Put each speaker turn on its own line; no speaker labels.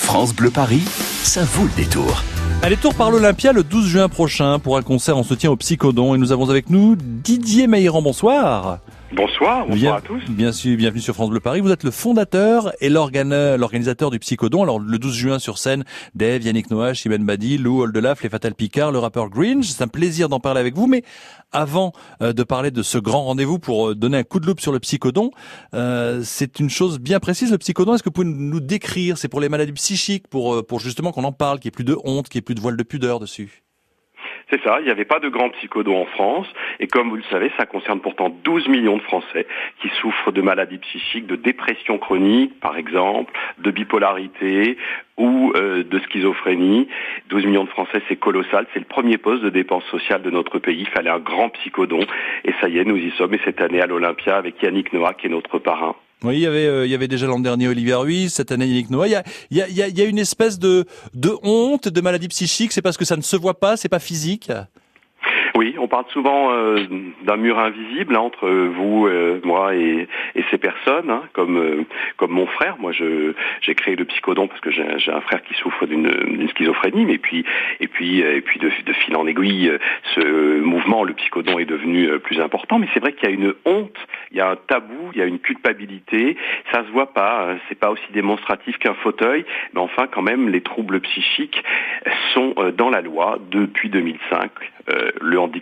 France Bleu Paris, ça vaut le détour.
Un détour par l'Olympia le 12 juin prochain pour un concert en soutien au Psychodon. Et nous avons avec nous Didier Mailleran. Bonsoir.
Bonsoir à tous.
Bien sûr, bienvenue sur France Bleu Paris. Vous êtes le fondateur et l'organisateur du Psychodon. Alors, le 12 juin sur scène, Dave, Yannick Noah, Chimène Badi, Lou Oldelaf, les Fatal Picard, le rappeur Grinch. C'est un plaisir d'en parler avec vous. Mais avant de parler de ce grand rendez-vous pour donner un coup de loupe sur le Psychodon, c'est une chose bien précise, le Psychodon. Est-ce que vous pouvez nous décrire? C'est pour les maladies psychiques, pour justement qu'on en parle, qu'il n'y ait plus de honte, qu'il n'y ait plus de voile de pudeur dessus.
C'est ça, il n'y avait pas de grand psychodon en France, et comme vous le savez, ça concerne pourtant 12 millions de Français qui souffrent de maladies psychiques, de dépression chronique, par exemple, de bipolarité ou de schizophrénie. 12 millions de Français, c'est colossal, c'est le premier poste de dépenses sociales de notre pays, il fallait un grand psychodon, et ça y est, nous y sommes, et cette année à l'Olympia avec Yannick Noah qui est notre parrain.
Oui, il y avait déjà l'an dernier Olivier Ruiz, cette année Yannick Noah. Il y a une espèce de honte, de maladie psychique. C'est parce que ça ne se voit pas, c'est pas physique.
Oui, on parle souvent d'un mur invisible entre vous, moi et ces personnes, comme mon frère. Moi, j'ai créé le Psychodon parce que j'ai un frère qui souffre d'une schizophrénie, mais puis de fil en aiguille, ce mouvement, le Psychodon, est devenu plus important. Mais c'est vrai qu'il y a une honte, il y a un tabou, il y a une culpabilité. Ça se voit pas, c'est pas aussi démonstratif qu'un fauteuil, mais enfin, quand même, les troubles psychiques sont dans la loi depuis 2005. Le handicap